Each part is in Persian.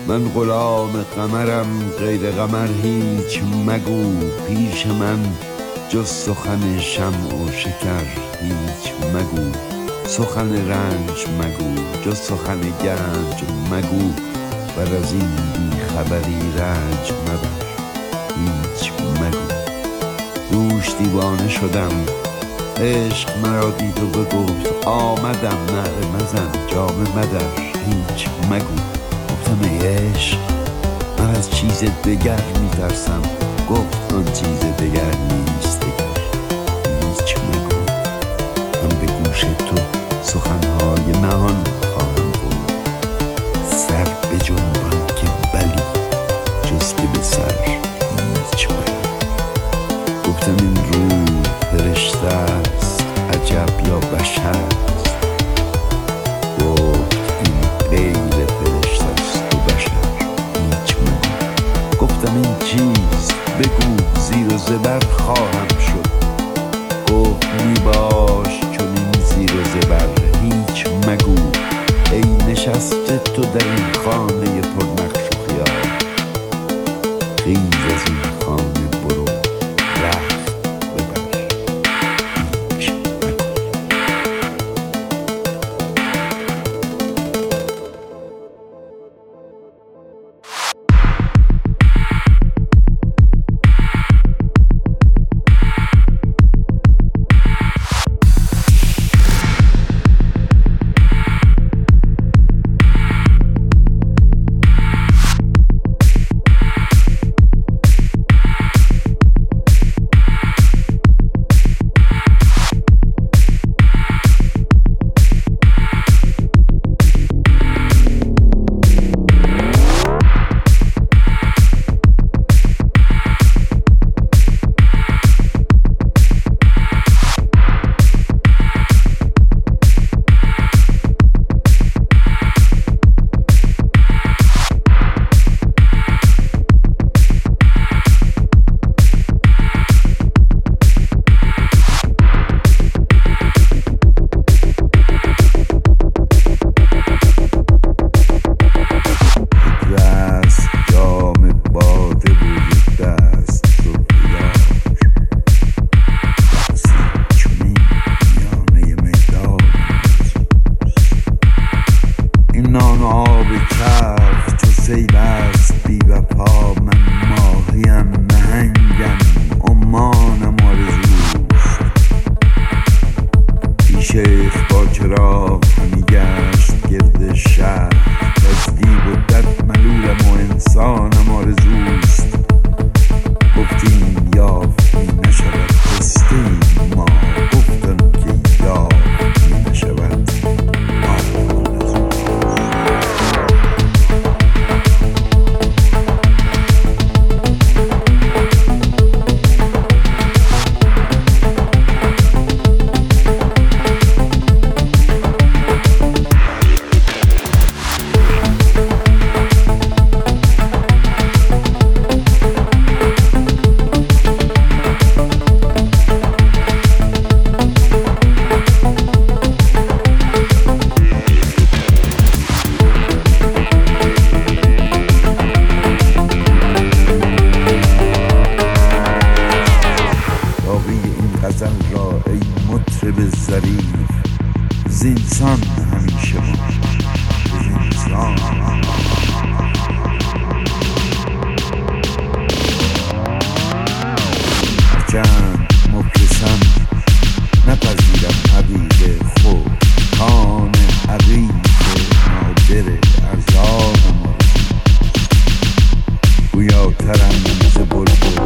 من غلام قمرم، غیر قمر هیچ مگو. پیش من جز سخن شمع و شکر هیچ مگو. سخن رنج مگو، جز سخن گنج مگو. بر از این بی خبری رنج مبر هیچ مگو. دوش دیوانه شدم، عشق مرا دید و بگفت آمدم. نعره مزن جامه مدر هیچ مگو. گفتم ای عشق من از چیز دگر میترسم. گفت آن چیز دگر نیست دگر هیچ مگو. من به گوش تو سخنهای نهان خواهم بود. سر به جنبان که بلی جز که به سر هیچ مگو. گفتم این روح فرشته است عجب یا بشر است. گفت این غیر فرشته است و بشر هیچ مگو. گفتم این چیست بگو زیر و زبر خواهم شد. گفت می باش چون این زیر و زبر هیچ مگو. ای نشسته تو در این خانه پرنقش و خیال، خیز از این خانه برو رخت ببر هیچ مگو. شیخ با چراغ همی گشت گرد شهر. از دیو و دد ملولم و انسانم آرزوست. گفتیم یافت نشود هستیم ما. گفتم که یافت نشود زینسان همیشه زینسان. هرچند مفلسم نپذیرم عقیق خود. کان عقیق نادر ارزانم گویا ترنم ز بلبل،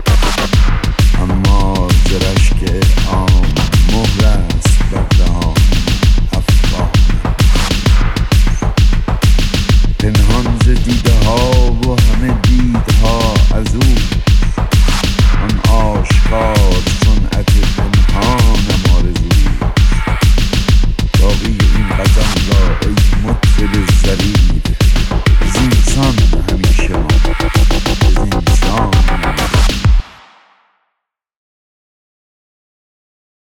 اما ز رشک عام مهر است بر دهان افغان. پنهان ز دیده ها و همه دیدها از او، آن آشکار